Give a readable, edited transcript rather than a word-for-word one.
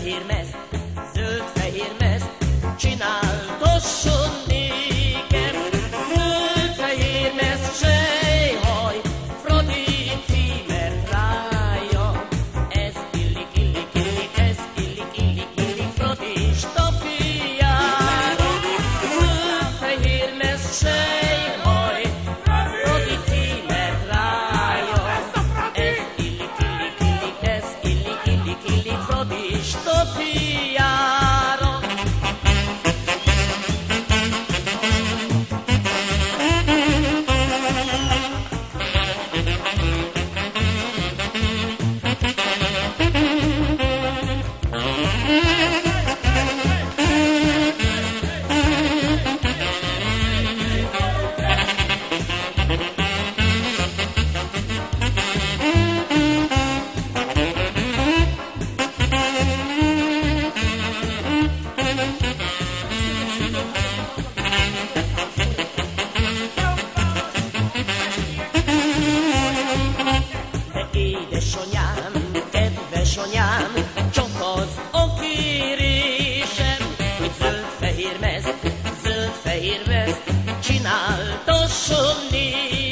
zöld-fehér mezt, zöld-fehér mezt, csináltasson nékem. Zöld-fehér mezt, sejhaj, Fradi címert rája. Ez illik, illik, illik, ez illik, illik, illik Fradista fiára. Zöld-fehér mezt, sejhaj, Fradi címert rája. Ez illik, illik, illik, ez illik, illik, illik Fradista fiára. De édesanyám, kedves anyám, csak az a kérésem, hogy zöld-fehér mezt, csináltasson nékem.